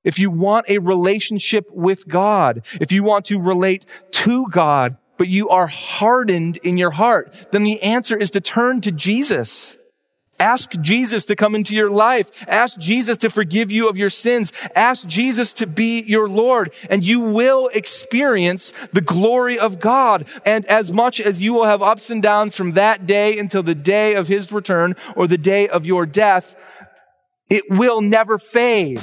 If you want a relationship with God, if you want to relate to God, but you are hardened in your heart, then the answer is to turn to Jesus. Ask Jesus to come into your life. Ask Jesus to forgive you of your sins. Ask Jesus to be your Lord, and you will experience the glory of God. And as much as you will have ups and downs from that day until the day of his return or the day of your death, it will never fade.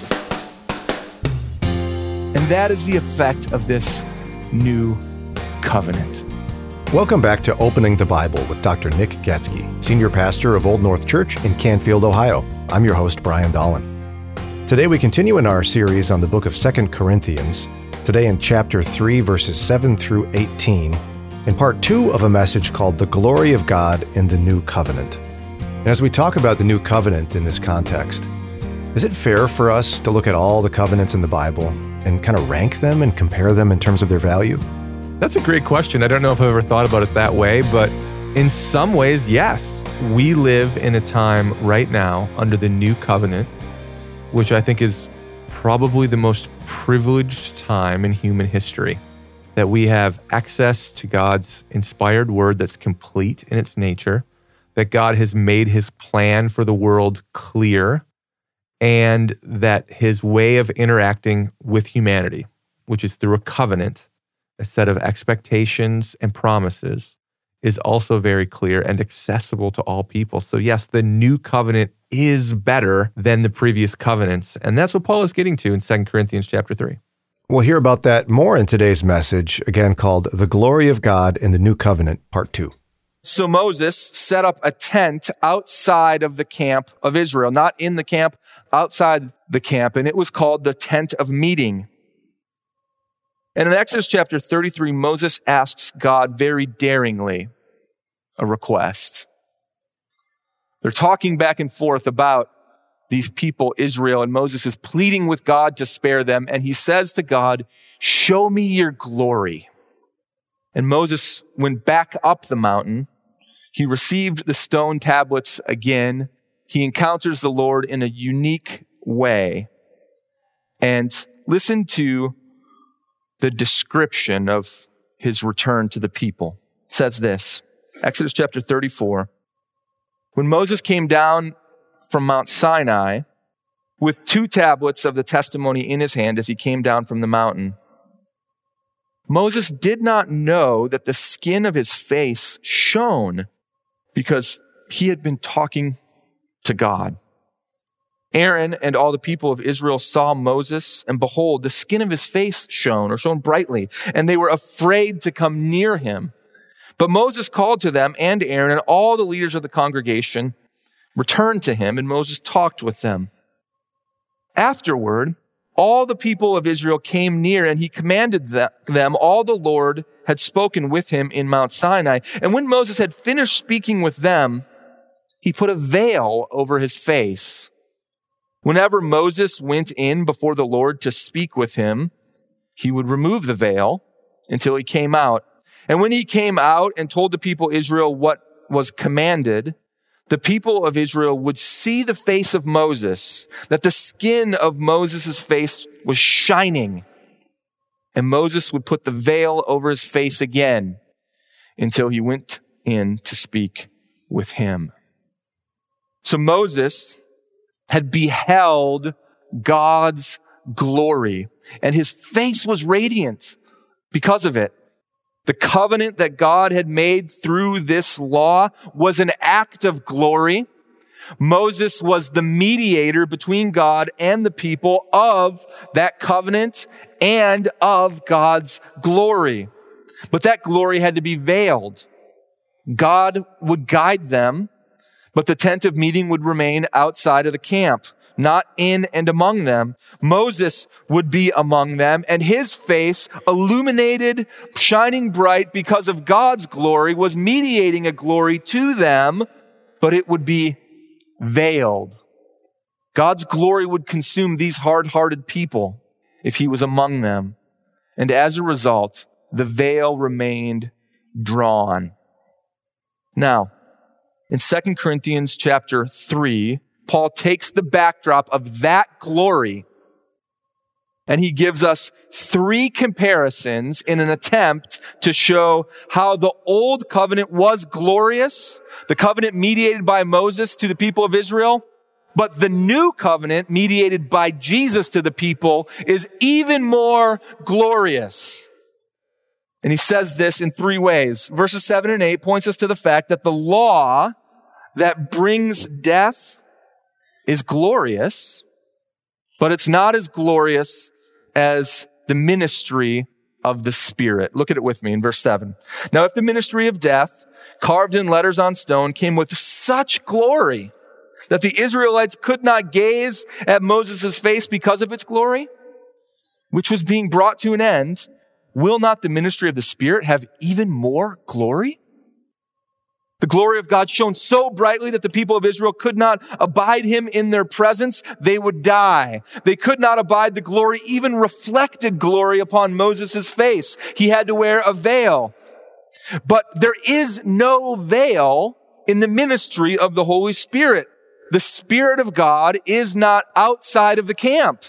And that is the effect of this new covenant. Welcome back to Opening the Bible with Dr. Nick Gatzke, Senior Pastor of Old North Church in Canfield, Ohio. I'm your host, Brian Dolan. Today we continue in our series on the book of 2 Corinthians, today in chapter 3, verses 7 through 18, in part 2 of a message called The Glory of God in the New Covenant. And as we talk about the New Covenant in this context, is it fair for us to look at all the covenants in the Bible and kind of rank them and compare them in terms of their value? That's a great question. I don't know if I've ever thought about it that way, but in some ways, yes. We live in a time right now under the new covenant, which I think is probably the most privileged time in human history, that we have access to God's inspired word that's complete in its nature, that God has made his plan for the world clear, and that his way of interacting with humanity, which is through a covenant, a set of expectations and promises, is also very clear and accessible to all people. So yes, the new covenant is better than the previous covenants. And that's what Paul is getting to in 2 Corinthians chapter 3. We'll hear about that more in today's message, again called The Glory of God in the New Covenant, part 2. So Moses set up a tent outside of the camp of Israel, not in the camp, outside the camp, and it was called the Tent of Meeting. And in Exodus chapter 33, Moses asks God very daringly a request. They're talking back and forth about these people, Israel, and Moses is pleading with God to spare them. And he says to God, "Show me your glory." And Moses went back up the mountain. He received the stone tablets again. He encounters the Lord in a unique way. And listen to the description of his return to the people. It says this, Exodus chapter 34. When Moses came down from Mount Sinai with 2 tablets of the testimony in his hand as he came down from the mountain, Moses did not know that the skin of his face shone because he had been talking to God. Aaron and all the people of Israel saw Moses, and behold, the skin of his face shone brightly, and they were afraid to come near him. But Moses called to them, and Aaron and all the leaders of the congregation returned to him, and Moses talked with them. Afterward, all the people of Israel came near, and he commanded them all the Lord had spoken with him in Mount Sinai. And when Moses had finished speaking with them, he put a veil over his face. Whenever Moses went in before the Lord to speak with him, he would remove the veil until he came out. And when he came out and told the people of Israel what was commanded, the people of Israel would see the face of Moses, that the skin of Moses' face was shining. And Moses would put the veil over his face again until he went in to speak with him. So Moses had beheld God's glory, and his face was radiant because of it. The covenant that God had made through this law was an act of glory. Moses was the mediator between God and the people of that covenant and of God's glory. But that glory had to be veiled. God would guide them, but the tent of meeting would remain outside of the camp, not in and among them. Moses would be among them, and his face, illuminated, shining bright because of God's glory, was mediating a glory to them, but it would be veiled. God's glory would consume these hard-hearted people if he was among them. And as a result, the veil remained drawn. Now, in 2 Corinthians chapter 3, Paul takes the backdrop of that glory And he gives us 3 comparisons in an attempt to show how the old covenant was glorious, the covenant mediated by Moses to the people of Israel, but the new covenant mediated by Jesus to the people is even more glorious. And he says this in 3 ways. Verses 7 and 8 points us to the fact that the law that brings death is glorious, but it's not as glorious as the ministry of the Spirit. Look at it with me in verse 7. Now, if the ministry of death, carved in letters on stone, came with such glory that the Israelites could not gaze at Moses' face because of its glory, which was being brought to an end, will not the ministry of the Spirit have even more glory? The glory of God shone so brightly that the people of Israel could not abide him in their presence. They would die. They could not abide the glory, even reflected glory upon Moses' face. He had to wear a veil. But there is no veil in the ministry of the Holy Spirit. The Spirit of God is not outside of the camp.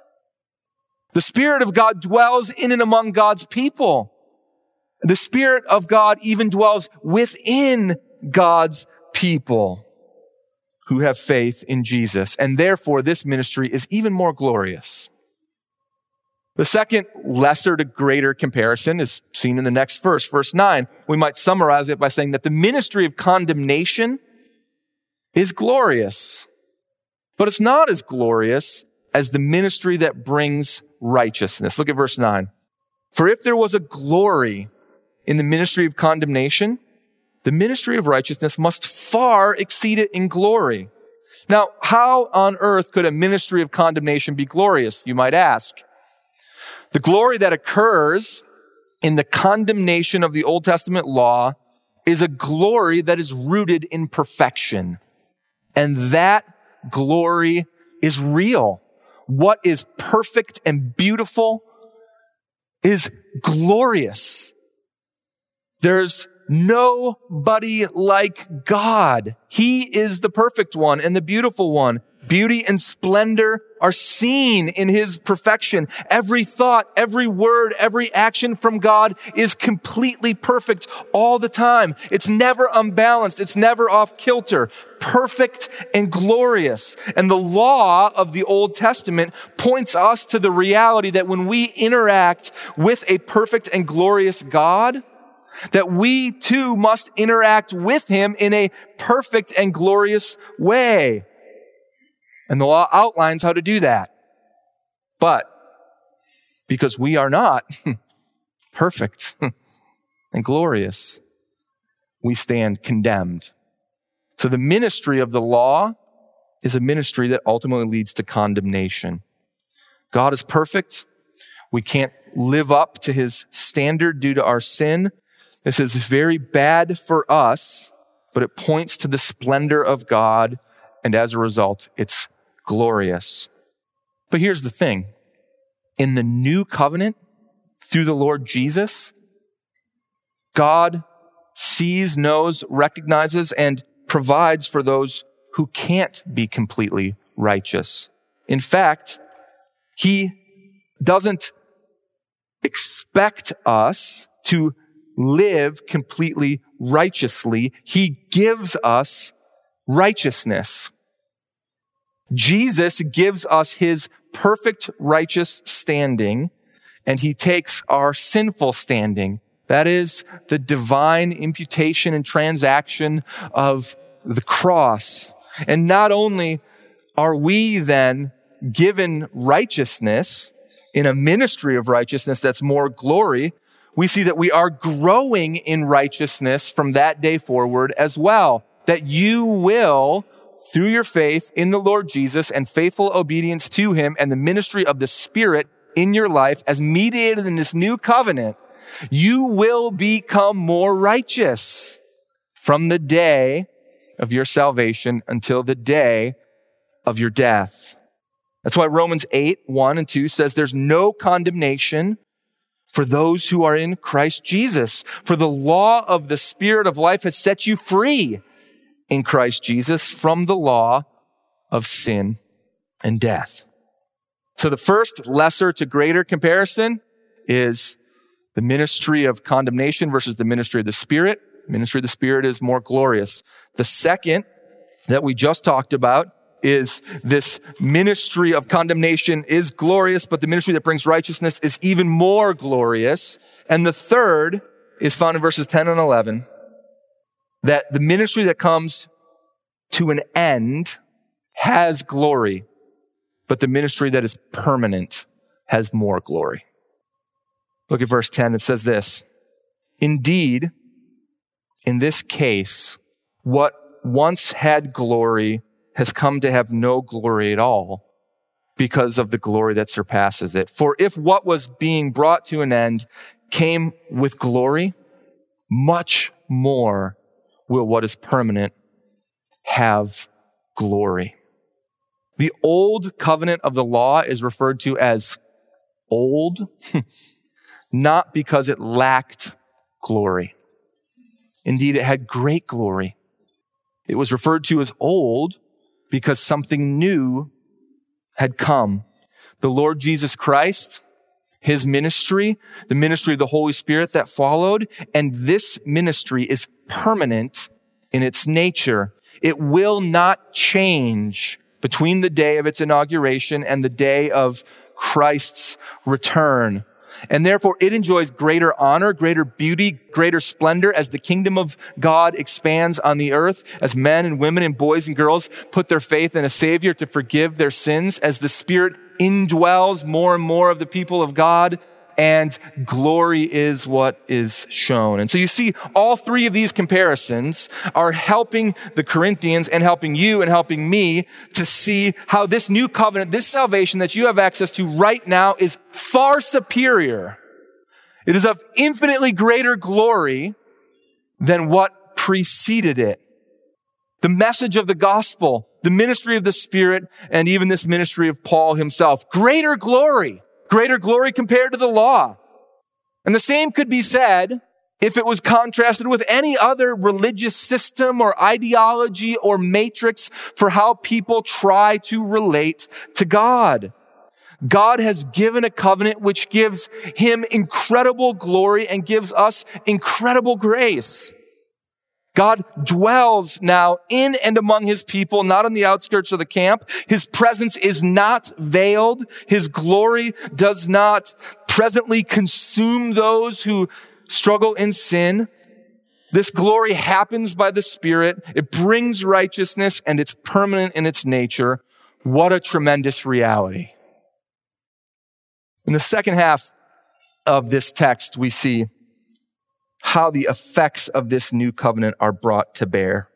The Spirit of God dwells in and among God's people. The Spirit of God even dwells within God's people who have faith in Jesus. And therefore, this ministry is even more glorious. The second lesser to greater comparison is seen in the next verse, verse 9. We might summarize it by saying that the ministry of condemnation is glorious, but it's not as glorious as the ministry that brings righteousness. Look at verse 9. For if there was a glory in the ministry of condemnation, the ministry of righteousness must far exceed it in glory. Now, how on earth could a ministry of condemnation be glorious, you might ask? The glory that occurs in the condemnation of the Old Testament law is a glory that is rooted in perfection. And that glory is real. What is perfect and beautiful is glorious. There's nobody like God. He is the perfect one and the beautiful one. Beauty and splendor are seen in his perfection. Every thought, every word, every action from God is completely perfect all the time. It's never unbalanced. It's never off kilter. Perfect and glorious. And the law of the Old Testament points us to the reality that when we interact with a perfect and glorious God, that we too must interact with him in a perfect and glorious way. And the law outlines how to do that. But because we are not perfect and glorious, we stand condemned. So the ministry of the law is a ministry that ultimately leads to condemnation. God is perfect. We can't live up to his standard due to our sin. This is very bad for us, but it points to the splendor of God, and as a result, it's glorious. But here's the thing. In the new covenant, through the Lord Jesus, God sees, knows, recognizes, and provides for those who can't be completely righteous. In fact, he doesn't expect us to live completely righteously. He gives us righteousness. Jesus gives us his perfect righteous standing, and he takes our sinful standing. That is the divine imputation and transaction of the cross. And not only are we then given righteousness in a ministry of righteousness that's more glory, we see that we are growing in righteousness from that day forward as well. That you will, through your faith in the Lord Jesus and faithful obedience to him and the ministry of the Spirit in your life as mediated in this new covenant, you will become more righteous from the day of your salvation until the day of your death. That's why Romans 8:1-2 says there's no condemnation for those who are in Christ Jesus. For the law of the Spirit of life has set you free in Christ Jesus from the law of sin and death. So the first lesser to greater comparison is the ministry of condemnation versus the ministry of the Spirit. Ministry of the Spirit is more glorious. The second that we just talked about is this ministry of condemnation is glorious, but the ministry that brings righteousness is even more glorious. And the third is found in verses 10 and 11, that the ministry that comes to an end has glory, but the ministry that is permanent has more glory. Look at verse 10. It says this, "Indeed, in this case, what once had glory has come to have no glory at all because of the glory that surpasses it. For if what was being brought to an end came with glory, much more will what is permanent have glory." The old covenant of the law is referred to as old, not because it lacked glory. Indeed, it had great glory. It was referred to as old because something new had come. The Lord Jesus Christ, his ministry, the ministry of the Holy Spirit that followed, and this ministry is permanent in its nature. It will not change between the day of its inauguration and the day of Christ's return. And therefore, it enjoys greater honor, greater beauty, greater splendor as the kingdom of God expands on the earth, as men and women and boys and girls put their faith in a Savior to forgive their sins, as the Spirit indwells more and more of the people of God, and glory is what is shown. And so you see, all three of these comparisons are helping the Corinthians and helping you and helping me to see how this new covenant, this salvation that you have access to right now is far superior. It is of infinitely greater glory than what preceded it. The message of the gospel, the ministry of the Spirit, and even this ministry of Paul himself. Greater glory compared to the law. And the same could be said if it was contrasted with any other religious system or ideology or matrix for how people try to relate to God. God has given a covenant which gives him incredible glory and gives us incredible grace. God dwells now in and among his people, not on the outskirts of the camp. His presence is not veiled. His glory does not presently consume those who struggle in sin. This glory happens by the Spirit. It brings righteousness, and it's permanent in its nature. What a tremendous reality. In the second half of this text, we see how the effects of this new covenant are brought to bear.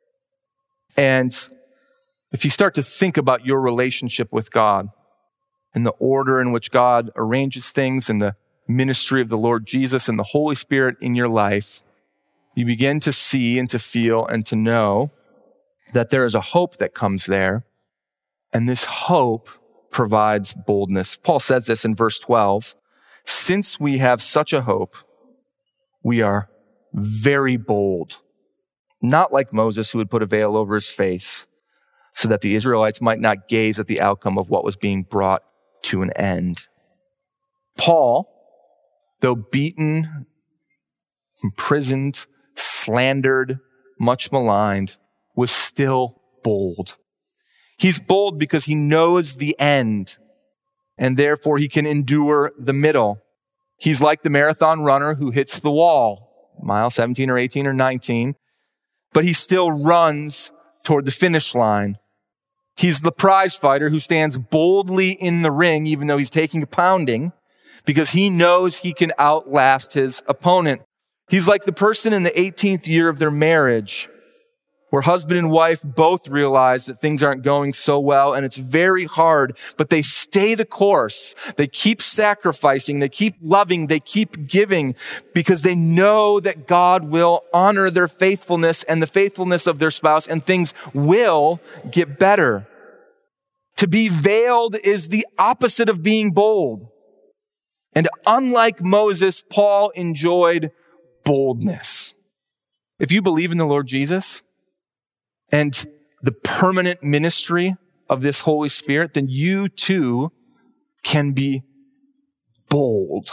And if you start to think about your relationship with God and the order in which God arranges things and the ministry of the Lord Jesus and the Holy Spirit in your life, you begin to see and to feel and to know that there is a hope that comes there. And this hope provides boldness. Paul says this in verse 12, "Since we have such a hope, we are very bold, not like Moses, who would put a veil over his face so that the Israelites might not gaze at the outcome of what was being brought to an end." Paul, though beaten, imprisoned, slandered, much maligned, was still bold. He's bold because he knows the end, and therefore he can endure the middle. He's like the marathon runner who hits the wall, mile 17 or 18 or 19, but he still runs toward the finish line. He's the prize fighter who stands boldly in the ring, even though he's taking a pounding, because he knows he can outlast his opponent. He's like the person in the 18th year of their marriage, where husband and wife both realize that things aren't going so well and it's very hard, but they stay the course. They keep sacrificing, they keep loving, they keep giving because they know that God will honor their faithfulness and the faithfulness of their spouse, and things will get better. To be veiled is the opposite of being bold. And unlike Moses, Paul enjoyed boldness. If you believe in the Lord Jesus and the permanent ministry of this Holy Spirit, then you too can be bold.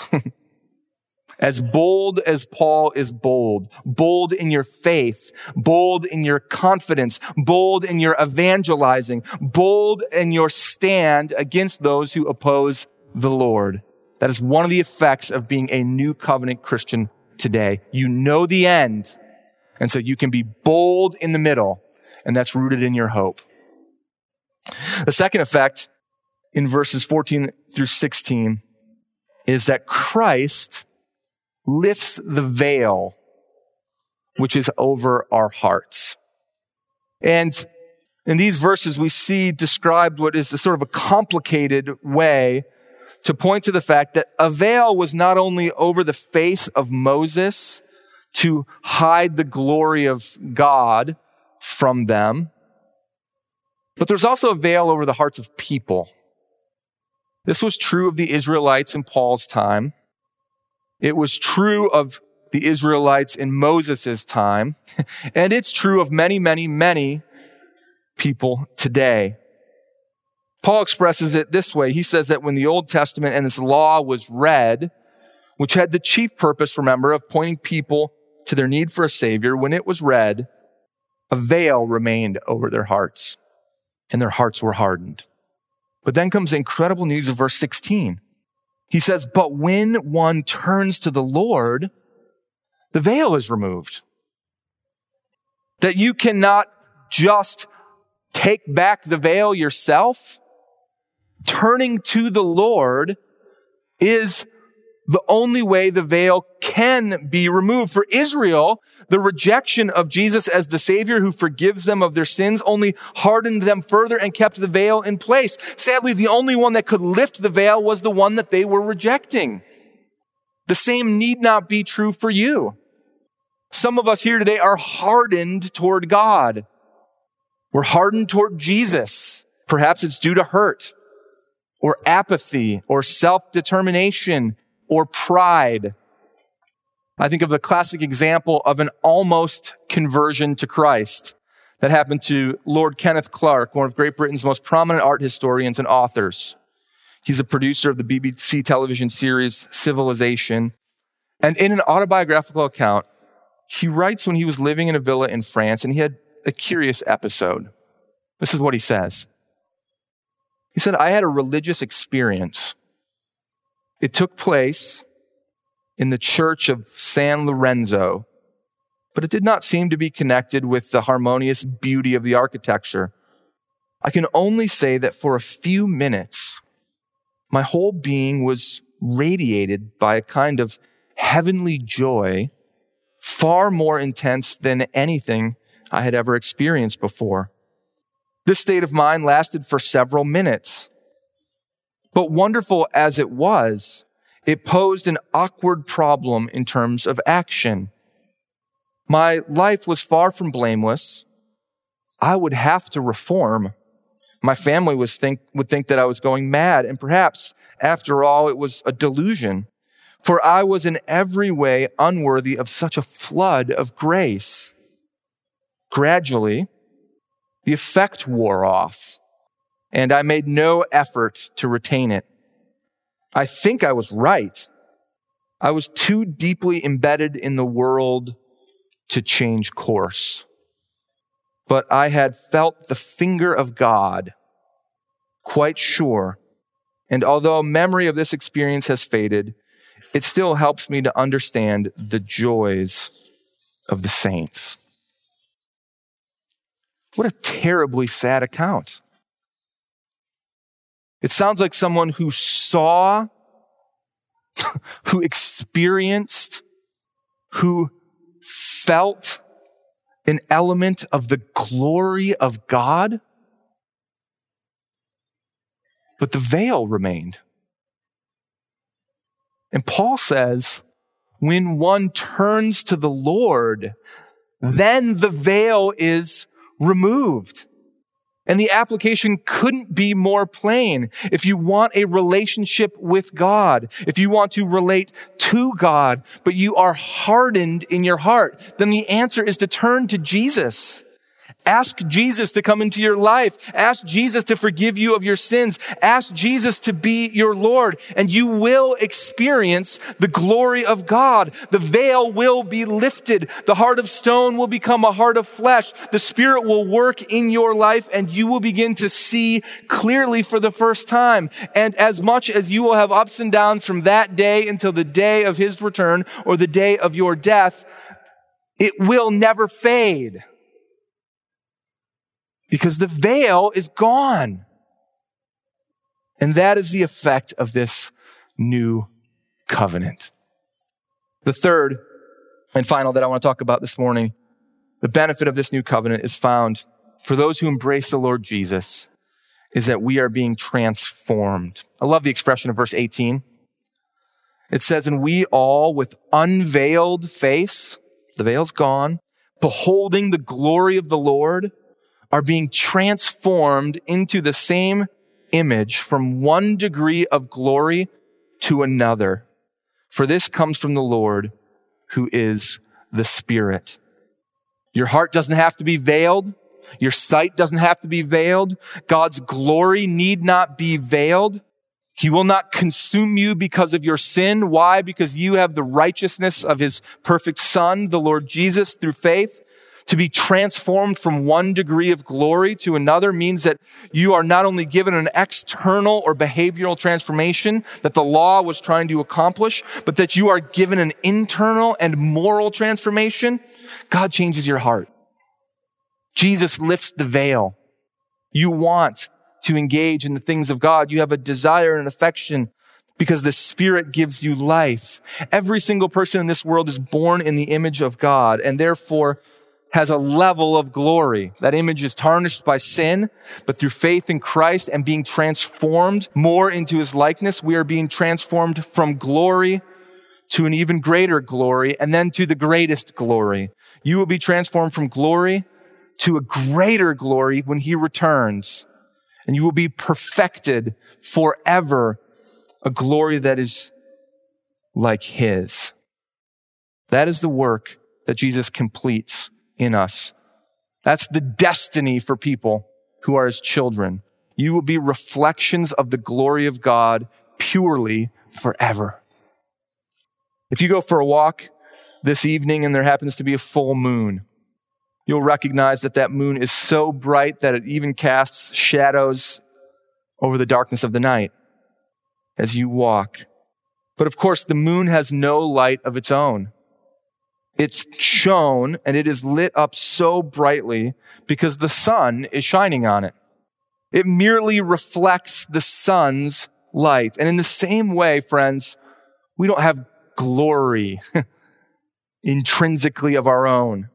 As bold as Paul is bold. Bold in your faith. Bold in your confidence. Bold in your evangelizing. Bold in your stand against those who oppose the Lord. That is one of the effects of being a new covenant Christian today. You know the end, and so you can be bold in the middle, and that's rooted in your hope. The second effect in verses 14 through 16 is that Christ lifts the veil which is over our hearts. And in these verses, we see described what is a sort of a complicated way to point to the fact that a veil was not only over the face of Moses to hide the glory of God from them, but there's also a veil over the hearts of people. This was true of the Israelites in Paul's time. It was true of the Israelites in Moses' time. And it's true of many, many, many people today. Paul expresses it this way. He says that when the Old Testament and its law was read, which had the chief purpose, remember, of pointing people to their need for a Savior, when it was read, a veil remained over their hearts, and their hearts were hardened. But then comes the incredible news of verse 16. He says, but when one turns to the Lord, the veil is removed. That you cannot just take back the veil yourself. Turning to the Lord is the only way the veil can be removed. For Israel, the rejection of Jesus as the Savior who forgives them of their sins only hardened them further and kept the veil in place. Sadly, the only one that could lift the veil was the one that they were rejecting. The same need not be true for you. Some of us here today are hardened toward God. We're hardened toward Jesus. Perhaps it's due to hurt, or apathy, or self-determination, or pride. I think of the classic example of an almost conversion to Christ that happened to Lord Kenneth Clark, one of Great Britain's most prominent art historians and authors. He's a producer of the BBC television series Civilization. And in an autobiographical account, he writes when he was living in a villa in France and he had a curious episode. This is what he says. He said, I had a religious experience. It took place in the church of San Lorenzo, but it did not seem to be connected with the harmonious beauty of the architecture. I can only say that for a few minutes, my whole being was radiated by a kind of heavenly joy, far more intense than anything I had ever experienced before. This state of mind lasted for several minutes. But wonderful as it was, it posed an awkward problem in terms of action. My life was far from blameless. I would have to reform. My family would think that I was going mad, and perhaps, after all, it was a delusion, for I was in every way unworthy of such a flood of grace. Gradually, the effect wore off, and I made no effort to retain it. I think I was right. I was too deeply embedded in the world to change course. But I had felt the finger of God, quite sure. And although memory of this experience has faded, it still helps me to understand the joys of the saints. What a terribly sad account. It sounds like someone who saw, who experienced, who felt an element of the glory of God, but the veil remained. And Paul says, when one turns to the Lord, then the veil is removed. And the application couldn't be more plain. If you want a relationship with God, if you want to relate to God, but you are hardened in your heart, then the answer is to turn to Jesus. Ask Jesus to come into your life. Ask Jesus to forgive you of your sins. Ask Jesus to be your Lord, and you will experience the glory of God. The veil will be lifted. The heart of stone will become a heart of flesh. The Spirit will work in your life, and you will begin to see clearly for the first time. And as much as you will have ups and downs from that day until the day of His return or the day of your death, it will never fade. Because the veil is gone. And that is the effect of this new covenant. The third and final that I want to talk about this morning, the benefit of this new covenant is found for those who embrace the Lord Jesus, is that we are being transformed. I love the expression of verse 18. It says, and we all with unveiled face, the veil's gone, beholding the glory of the Lord, are being transformed into the same image from one degree of glory to another. For this comes from the Lord, who is the Spirit. Your heart doesn't have to be veiled. Your sight doesn't have to be veiled. God's glory need not be veiled. He will not consume you because of your sin. Why? Because you have the righteousness of His perfect Son, the Lord Jesus, through faith. To be transformed from one degree of glory to another means that you are not only given an external or behavioral transformation that the law was trying to accomplish, but that you are given an internal and moral transformation. God changes your heart. Jesus lifts the veil. You want to engage in the things of God. You have a desire and an affection because the Spirit gives you life. Every single person in this world is born in the image of God and therefore has a level of glory. That image is tarnished by sin, but through faith in Christ and being transformed more into His likeness, we are being transformed from glory to an even greater glory and then to the greatest glory. You will be transformed from glory to a greater glory when He returns, and you will be perfected forever, a glory that is like His. That is the work that Jesus completes in us. That's the destiny for people who are His children. You will be reflections of the glory of God purely forever. If you go for a walk this evening and there happens to be a full moon, you'll recognize that that moon is so bright that it even casts shadows over the darkness of the night as you walk. But of course, the moon has no light of its own. It's shone and it is lit up so brightly because the sun is shining on it. It merely reflects the sun's light. And in the same way, friends, we don't have glory intrinsically of our own.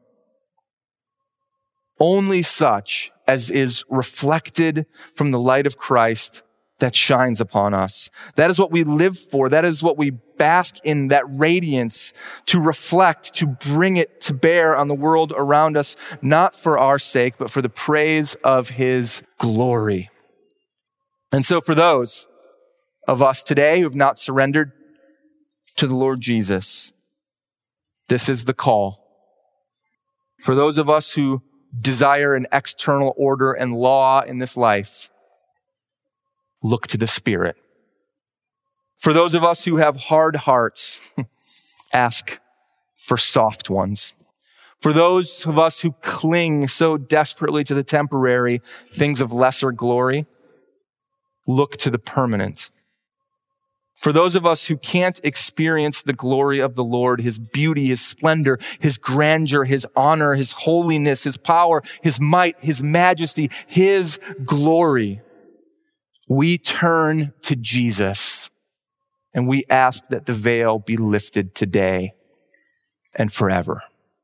Only such as is reflected from the light of Christ that shines upon us. That is what we live for. That is what we bask in, that radiance, to reflect, to bring it to bear on the world around us, not for our sake, but for the praise of His glory. And so for those of us today who have not surrendered to the Lord Jesus, this is the call. For those of us who desire an external order and law in this life, look to the Spirit. For those of us who have hard hearts, ask for soft ones. For those of us who cling so desperately to the temporary things of lesser glory, look to the permanent. For those of us who can't experience the glory of the Lord, His beauty, His splendor, His grandeur, His honor, His holiness, His power, His might, His majesty, His glory, we turn to Jesus and we ask that the veil be lifted today and forever.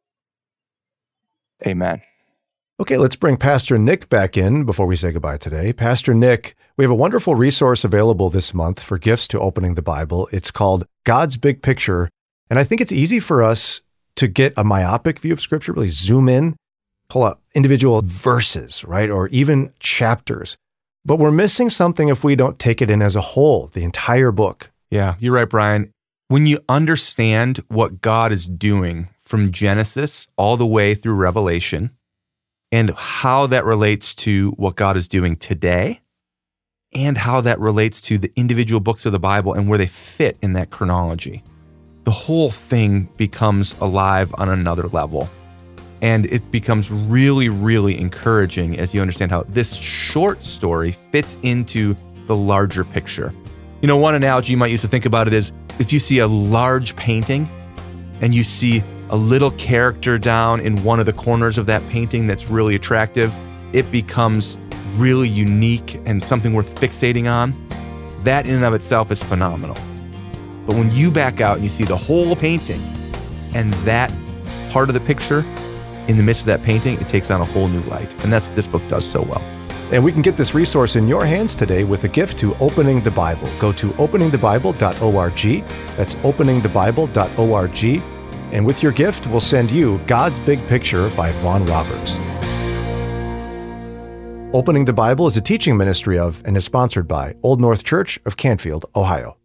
Amen. Okay, let's bring Pastor Nick back in before we say goodbye today. Pastor Nick, we have a wonderful resource available this month for gifts to opening the Bible. It's called God's Big Picture. And I think it's easy for us to get a myopic view of Scripture, really zoom in, pull out individual verses, right? Or even chapters. But we're missing something if we don't take it in as a whole, the entire book. Yeah, you're right, Brian. When you understand what God is doing from Genesis all the way through Revelation, and how that relates to what God is doing today, and how that relates to the individual books of the Bible and where they fit in that chronology. The whole thing becomes alive on another level. And it becomes really, really encouraging as you understand how this short story fits into the larger picture. You know, one analogy you might use to think about it is if you see a large painting and you see a little character down in one of the corners of that painting that's really attractive, it becomes really unique and something worth fixating on. That in and of itself is phenomenal. But when you back out and you see the whole painting and that part of the picture in the midst of that painting, it takes on a whole new light. And that's what this book does so well. And we can get this resource in your hands today with a gift to Opening the Bible. Go to openingthebible.org. That's openingthebible.org. And with your gift, we'll send you God's Big Picture by Vaughn Roberts. Opening the Bible is a teaching ministry of and is sponsored by Old North Church of Canfield, Ohio.